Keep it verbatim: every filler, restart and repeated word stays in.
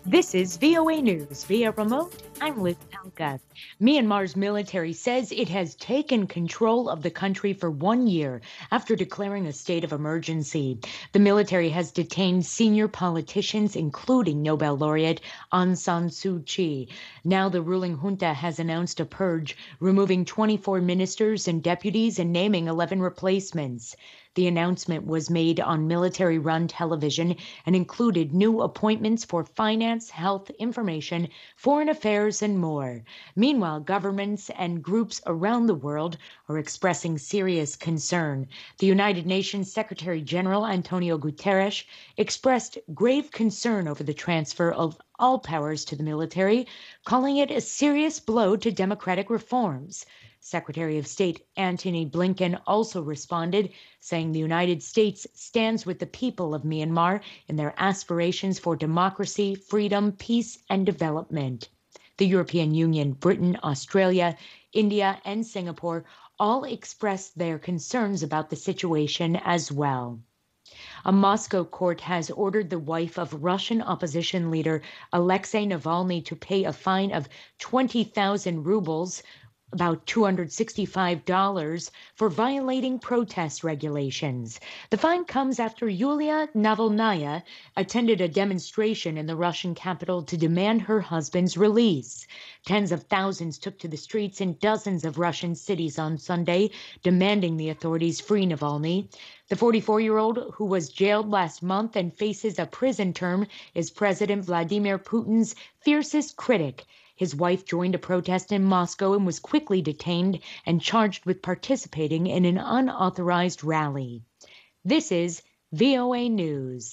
This is V O A News via remote. I'm Liz Talca. Myanmar's military says it has taken control of the country for one year after declaring a state of emergency. The military has detained senior politicians, including Nobel laureate Aung San Suu Kyi. Now the ruling junta has announced a purge, removing twenty-four ministers and deputies and naming eleven replacements. The announcement was made on military-run television and included new appointments for finance, health, information, foreign affairs, and more. Meanwhile, governments and groups around the world are expressing serious concern. The United Nations Secretary General Antonio Guterres expressed grave concern over the transfer of all powers to the military, calling it a serious blow to democratic reforms. Secretary of State Antony Blinken also responded, saying the United States stands with the people of Myanmar in their aspirations for democracy, freedom, peace, and development. The European Union, Britain, Australia, India, and Singapore all expressed their concerns about the situation as well. A Moscow court has ordered the wife of Russian opposition leader Alexei Navalny to pay a fine of twenty thousand rubles, about two hundred sixty-five dollars, for violating protest regulations. The fine comes after Yulia Navalnaya attended a demonstration in the Russian capital to demand her husband's release. Tens of thousands took to the streets in dozens of Russian cities on Sunday, demanding the authorities free Navalny. The forty-four-year-old, who was jailed last month and faces a prison term, is President Vladimir Putin's fiercest critic. His wife joined a protest in Moscow and was quickly detained and charged with participating in an unauthorized rally. This is V O A News.